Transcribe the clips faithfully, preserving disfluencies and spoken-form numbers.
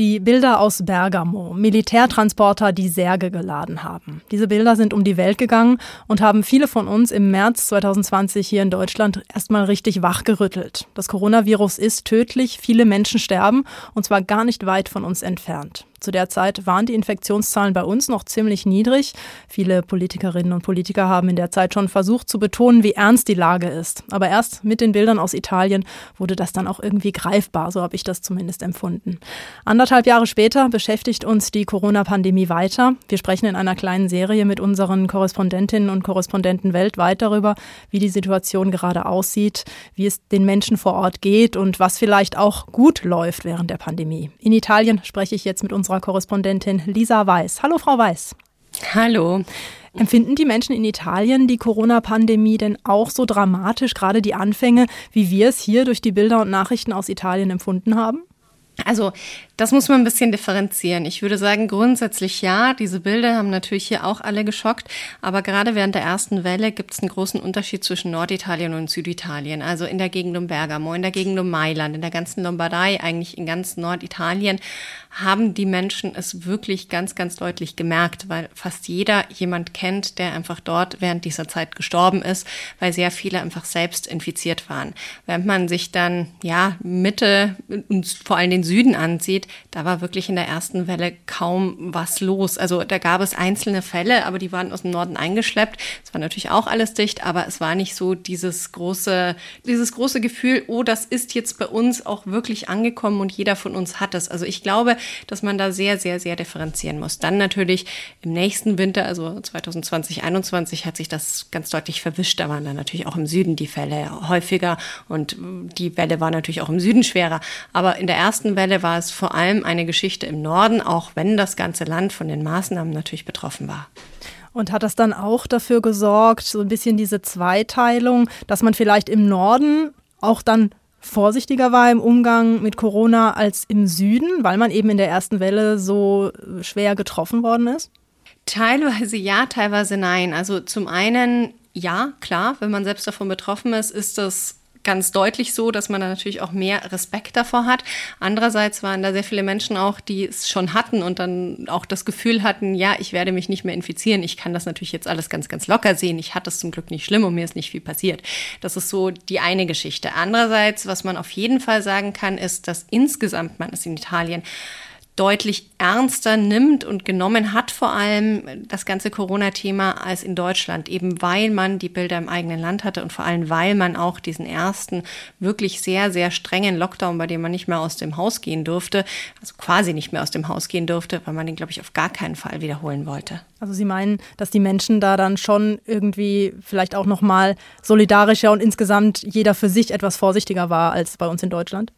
Die Bilder aus Bergamo, Militärtransporter, die Särge geladen haben. Diese Bilder sind um die Welt gegangen und haben viele von uns im März zwanzig zwanzig hier in Deutschland erstmal richtig wachgerüttelt. Das Coronavirus ist tödlich, viele Menschen sterben und zwar gar nicht weit von uns entfernt. Zu der Zeit waren die Infektionszahlen bei uns noch ziemlich niedrig. Viele Politikerinnen und Politiker haben in der Zeit schon versucht zu betonen, wie ernst die Lage ist. Aber erst mit den Bildern aus Italien wurde das dann auch irgendwie greifbar, so habe ich das zumindest empfunden. Anderthalb Jahre später beschäftigt uns die Corona-Pandemie weiter. Wir sprechen in einer kleinen Serie mit unseren Korrespondentinnen und Korrespondenten weltweit darüber, wie die Situation gerade aussieht, wie es den Menschen vor Ort geht und was vielleicht auch gut läuft während der Pandemie. In Italien spreche ich jetzt mit unserer Korrespondentin Lisa Weiß. Hallo, Frau Weiß. Hallo. Empfinden die Menschen in Italien die Corona-Pandemie denn auch so dramatisch, gerade die Anfänge, wie wir es hier durch die Bilder und Nachrichten aus Italien empfunden haben? Also das muss man ein bisschen differenzieren. Ich würde sagen, grundsätzlich ja, diese Bilder haben natürlich hier auch alle geschockt, aber gerade während der ersten Welle gibt es einen großen Unterschied zwischen Norditalien und Süditalien. Also in der Gegend um Bergamo, in der Gegend um Mailand, in der ganzen Lombardei, eigentlich in ganz Norditalien, haben die Menschen es wirklich ganz, ganz deutlich gemerkt, weil fast jeder jemand kennt, der einfach dort während dieser Zeit gestorben ist, weil sehr viele einfach selbst infiziert waren. Während man sich dann, ja, Mitte und vor allem den Süden ansieht, da war wirklich in der ersten Welle kaum was los. Also da gab es einzelne Fälle, aber die waren aus dem Norden eingeschleppt. Es war natürlich auch alles dicht, aber es war nicht so dieses große, dieses große Gefühl, oh, das ist jetzt bei uns auch wirklich angekommen und jeder von uns hat es. Also ich glaube, dass man da sehr, sehr, sehr differenzieren muss. Dann natürlich im nächsten Winter, also zwanzig zwanzig, einundzwanzig, hat sich das ganz deutlich verwischt. Da waren dann natürlich auch im Süden die Fälle häufiger und die Welle war natürlich auch im Süden schwerer. Aber in der ersten Welle war es vor allem eine Geschichte im Norden, auch wenn das ganze Land von den Maßnahmen natürlich betroffen war. Und hat das dann auch dafür gesorgt, so ein bisschen diese Zweiteilung, dass man vielleicht im Norden auch dann vorsichtiger war im Umgang mit Corona als im Süden, weil man eben in der ersten Welle so schwer getroffen worden ist? Teilweise ja, teilweise nein. Also zum einen, ja, klar, wenn man selbst davon betroffen ist, ist das ganz deutlich so, dass man da natürlich auch mehr Respekt davor hat. Andererseits waren da sehr viele Menschen auch, die es schon hatten und dann auch das Gefühl hatten, ja, ich werde mich nicht mehr infizieren. Ich kann das natürlich jetzt alles ganz, ganz locker sehen. Ich hatte es zum Glück nicht schlimm und mir ist nicht viel passiert. Das ist so die eine Geschichte. Andererseits, was man auf jeden Fall sagen kann, ist, dass insgesamt man es in Italien deutlich ernster nimmt und genommen hat, vor allem das ganze Corona-Thema als in Deutschland, eben weil man die Bilder im eigenen Land hatte und vor allem weil man auch diesen ersten wirklich sehr, sehr strengen Lockdown, bei dem man nicht mehr aus dem Haus gehen durfte, also quasi nicht mehr aus dem Haus gehen durfte, weil man den, glaube ich, auf gar keinen Fall wiederholen wollte. Also Sie meinen, dass die Menschen da dann schon irgendwie vielleicht auch nochmal solidarischer und insgesamt jeder für sich etwas vorsichtiger war als bei uns in Deutschland?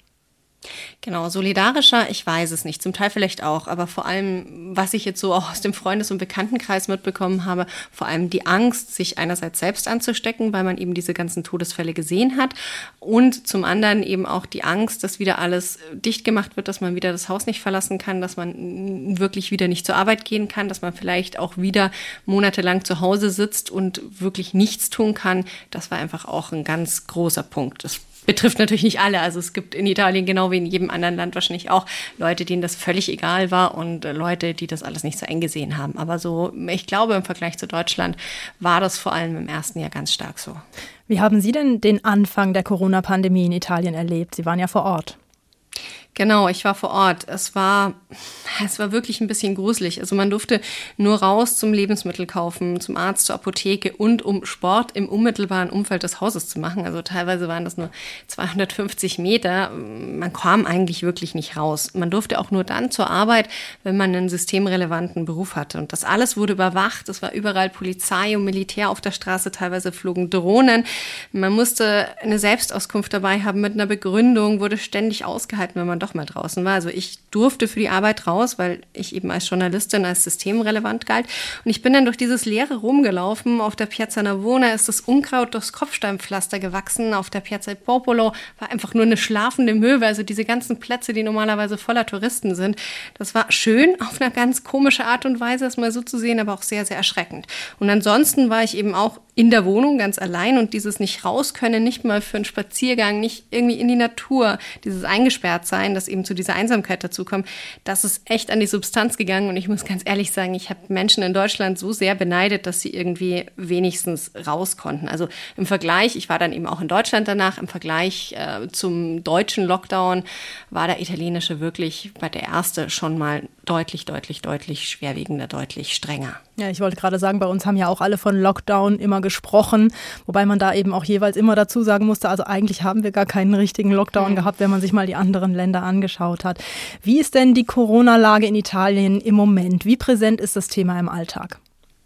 Genau, solidarischer, ich weiß es nicht, zum Teil vielleicht auch, aber vor allem, was ich jetzt so auch aus dem Freundes- und Bekanntenkreis mitbekommen habe, vor allem die Angst, sich einerseits selbst anzustecken, weil man eben diese ganzen Todesfälle gesehen hat und zum anderen eben auch die Angst, dass wieder alles dicht gemacht wird, dass man wieder das Haus nicht verlassen kann, dass man wirklich wieder nicht zur Arbeit gehen kann, dass man vielleicht auch wieder monatelang zu Hause sitzt und wirklich nichts tun kann. Das war einfach auch ein ganz großer Punkt. Das betrifft natürlich nicht alle. Also es gibt in Italien genau wie in jedem anderen Land wahrscheinlich auch Leute, denen das völlig egal war und Leute, die das alles nicht so eng gesehen haben. Aber so, ich glaube, im Vergleich zu Deutschland war das vor allem im ersten Jahr ganz stark so. Wie haben Sie denn den Anfang der Corona-Pandemie in Italien erlebt? Sie waren ja vor Ort. Genau, ich war vor Ort. Es war, es war wirklich ein bisschen gruselig. Also man durfte nur raus zum Lebensmittel kaufen, zum Arzt, zur Apotheke und um Sport im unmittelbaren Umfeld des Hauses zu machen. Also teilweise waren das nur zweihundertfünfzig Meter. Man kam eigentlich wirklich nicht raus. Man durfte auch nur dann zur Arbeit, wenn man einen systemrelevanten Beruf hatte. Und das alles wurde überwacht. Es war überall Polizei und Militär auf der Straße. Teilweise flogen Drohnen. Man musste eine Selbstauskunft dabei haben mit einer Begründung, wurde ständig ausgehalten, wenn man doch mal draußen war. Also ich durfte für die Arbeit raus, weil ich eben als Journalistin als systemrelevant galt. Und ich bin dann durch dieses leere rumgelaufen. Auf der Piazza Navona ist das Unkraut durchs Kopfsteinpflaster gewachsen. Auf der Piazza Popolo war einfach nur eine schlafende Möwe. Also diese ganzen Plätze, die normalerweise voller Touristen sind. Das war schön auf eine ganz komische Art und Weise, das mal so zu sehen, aber auch sehr, sehr erschreckend. Und ansonsten war ich eben auch in der Wohnung ganz allein und dieses nicht raus können, nicht mal für einen Spaziergang, nicht irgendwie in die Natur, dieses Eingesperrtsein, das eben zu dieser Einsamkeit dazukommt, das ist echt an die Substanz gegangen und ich muss ganz ehrlich sagen, ich habe Menschen in Deutschland so sehr beneidet, dass sie irgendwie wenigstens raus konnten. Also im Vergleich, ich war dann eben auch in Deutschland danach, im Vergleich äh, zum deutschen Lockdown war der italienische wirklich bei der erste schon mal deutlich, deutlich, deutlich schwerwiegender, deutlich strenger. Ja, ich wollte gerade sagen, bei uns haben ja auch alle von Lockdown immer gesprochen, wobei man da eben auch jeweils immer dazu sagen musste, also eigentlich haben wir gar keinen richtigen Lockdown mhm. gehabt, wenn man sich mal die anderen Länder angeschaut hat. Wie ist denn die Corona-Lage in Italien im Moment? Wie präsent ist das Thema im Alltag?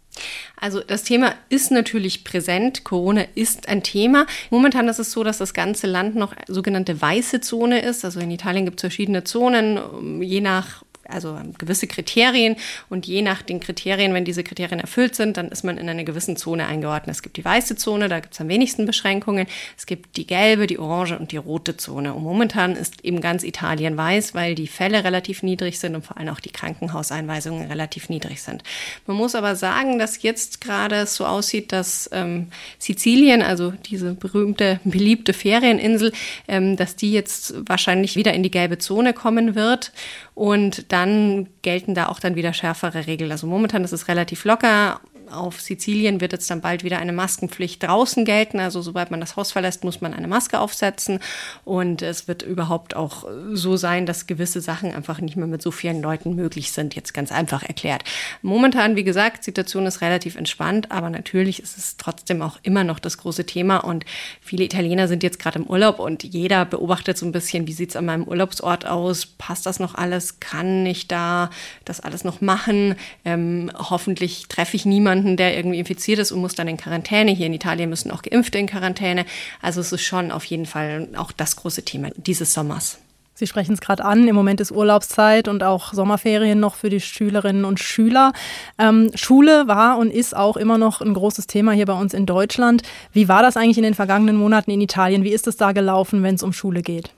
Also das Thema ist natürlich präsent. Corona ist ein Thema. Momentan ist es so, dass das ganze Land noch sogenannte weiße Zone ist. Also in Italien gibt es verschiedene Zonen, je nach also gewisse Kriterien und je nach den Kriterien, wenn diese Kriterien erfüllt sind, dann ist man in einer gewissen Zone eingeordnet. Es gibt die weiße Zone, da gibt es am wenigsten Beschränkungen. Es gibt die gelbe, die orange und die rote Zone. Und momentan ist eben ganz Italien weiß, weil die Fälle relativ niedrig sind und vor allem auch die Krankenhauseinweisungen relativ niedrig sind. Man muss aber sagen, dass jetzt gerade so aussieht, dass ähm, Sizilien, also diese berühmte, beliebte Ferieninsel, ähm, dass die jetzt wahrscheinlich wieder in die gelbe Zone kommen wird. Und dann gelten da auch dann wieder schärfere Regeln. Also momentan ist es relativ locker. Auf Sizilien wird jetzt dann bald wieder eine Maskenpflicht draußen gelten. Also sobald man das Haus verlässt, muss man eine Maske aufsetzen. Und es wird überhaupt auch so sein, dass gewisse Sachen einfach nicht mehr mit so vielen Leuten möglich sind. Jetzt ganz einfach erklärt. Momentan, wie gesagt, die Situation ist relativ entspannt. Aber natürlich ist es trotzdem auch immer noch das große Thema. Und viele Italiener sind jetzt gerade im Urlaub und jeder beobachtet so ein bisschen, wie sieht es an meinem Urlaubsort aus? Passt das noch alles? Kann ich da das alles noch machen? Ähm, hoffentlich treffe ich niemanden, der irgendwie infiziert ist und muss dann in Quarantäne. Hier in Italien müssen auch Geimpfte in Quarantäne. Also es ist schon auf jeden Fall auch das große Thema dieses Sommers. Sie sprechen es gerade an, im Moment ist Urlaubszeit und auch Sommerferien noch für die Schülerinnen und Schüler. Ähm, Schule war und ist auch immer noch ein großes Thema hier bei uns in Deutschland. Wie war das eigentlich in den vergangenen Monaten in Italien? Wie ist es da gelaufen, wenn es um Schule geht?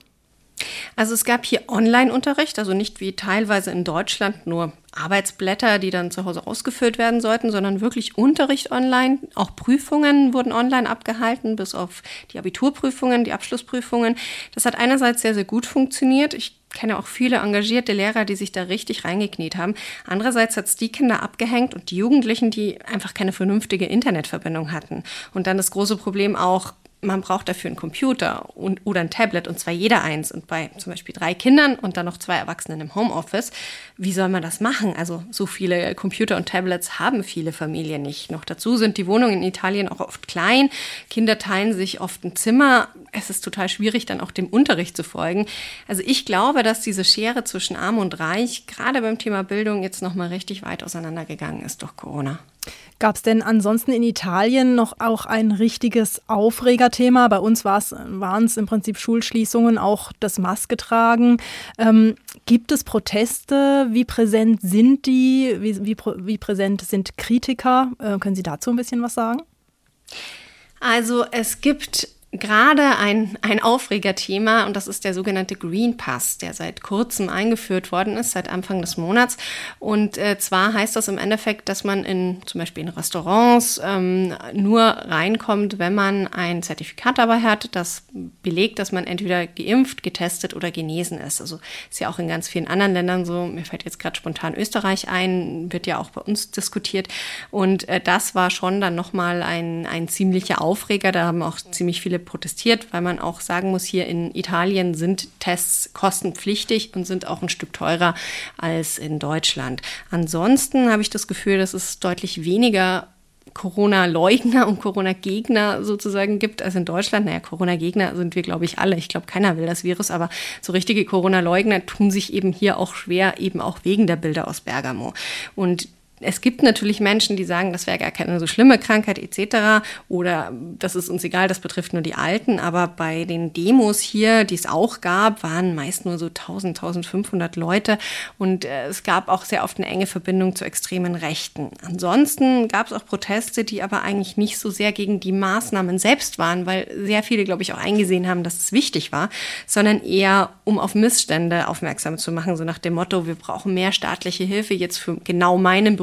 Also es gab hier Online-Unterricht, also nicht wie teilweise in Deutschland nur Arbeitsblätter, die dann zu Hause ausgefüllt werden sollten, sondern wirklich Unterricht online. Auch Prüfungen wurden online abgehalten, bis auf die Abiturprüfungen, die Abschlussprüfungen. Das hat einerseits sehr, sehr gut funktioniert. Ich kenne auch viele engagierte Lehrer, die sich da richtig reingekniet haben. Andererseits hat es die Kinder abgehängt und die Jugendlichen, die einfach keine vernünftige Internetverbindung hatten. Und dann das große Problem auch, man braucht dafür einen Computer und, oder ein Tablet und zwar jeder eins. Und bei zum Beispiel drei Kindern und dann noch zwei Erwachsenen im Homeoffice, wie soll man das machen? Also so viele Computer und Tablets haben viele Familien nicht. Noch dazu sind die Wohnungen in Italien auch oft klein. Kinder teilen sich oft ein Zimmer. Es ist total schwierig, dann auch dem Unterricht zu folgen. Also ich glaube, dass diese Schere zwischen Arm und Reich gerade beim Thema Bildung jetzt nochmal richtig weit auseinandergegangen ist durch Corona. Gab es denn ansonsten in Italien noch auch ein richtiges Aufregerthema? Bei uns waren es im Prinzip Schulschließungen, auch das Maske tragen. Ähm, gibt es Proteste? Wie präsent sind die? Wie, wie, wie präsent sind Kritiker? Äh, können Sie dazu ein bisschen was sagen? Also es gibt gerade ein, ein Aufregerthema und das ist der sogenannte Green Pass, der seit kurzem eingeführt worden ist, seit Anfang des Monats. Und äh, zwar heißt das im Endeffekt, dass man in zum Beispiel in Restaurants ähm, nur reinkommt, wenn man ein Zertifikat dabei hat, das belegt, dass man entweder geimpft, getestet oder genesen ist. Also ist ja auch in ganz vielen anderen Ländern so. Mir fällt jetzt gerade spontan Österreich ein, wird ja auch bei uns diskutiert. Und äh, das war schon dann nochmal ein, ein ziemlicher Aufreger. Da haben auch ziemlich viele protestiert, weil man auch sagen muss, hier in Italien sind Tests kostenpflichtig und sind auch ein Stück teurer als in Deutschland. Ansonsten habe ich das Gefühl, dass es deutlich weniger Corona-Leugner und Corona-Gegner sozusagen gibt als in Deutschland. Naja, Corona-Gegner sind wir, glaube ich, alle. Ich glaube, keiner will das Virus, aber so richtige Corona-Leugner tun sich eben hier auch schwer, eben auch wegen der Bilder aus Bergamo. Und es gibt natürlich Menschen, die sagen, das wäre gar keine so schlimme Krankheit et cetera oder das ist uns egal, das betrifft nur die Alten. Aber bei den Demos hier, die es auch gab, waren meist nur so tausend, tausendfünfhundert Leute und äh, es gab auch sehr oft eine enge Verbindung zu extremen Rechten. Ansonsten gab es auch Proteste, die aber eigentlich nicht so sehr gegen die Maßnahmen selbst waren, weil sehr viele, glaube ich, auch eingesehen haben, dass es wichtig war, sondern eher, um auf Missstände aufmerksam zu machen, so nach dem Motto, wir brauchen mehr staatliche Hilfe jetzt für genau meinen Beruf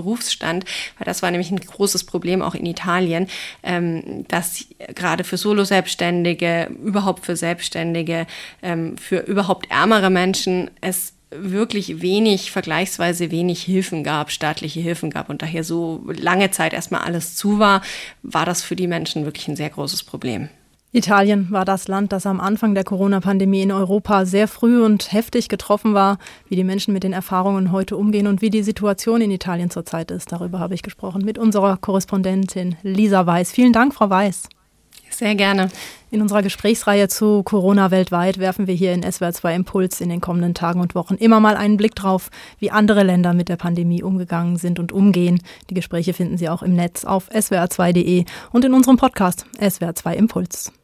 Berufsstand, weil das war nämlich ein großes Problem auch in Italien, ähm, dass gerade für Solo-Selbstständige, überhaupt für Selbstständige, ähm, für überhaupt ärmere Menschen es wirklich wenig, vergleichsweise wenig Hilfen gab, staatliche Hilfen gab und daher so lange Zeit erstmal alles zu war, war das für die Menschen wirklich ein sehr großes Problem. Italien war das Land, das am Anfang der Corona-Pandemie in Europa sehr früh und heftig getroffen war. Wie die Menschen mit den Erfahrungen heute umgehen und wie die Situation in Italien zurzeit ist, darüber habe ich gesprochen mit unserer Korrespondentin Lisa Weiß. Vielen Dank, Frau Weiß. Sehr gerne. In unserer Gesprächsreihe zu Corona weltweit werfen wir hier in S W R zwei Impuls in den kommenden Tagen und Wochen immer mal einen Blick drauf, wie andere Länder mit der Pandemie umgegangen sind und umgehen. Die Gespräche finden Sie auch im Netz auf S W R zwei Punkt de und in unserem Podcast S W R zwei Impuls.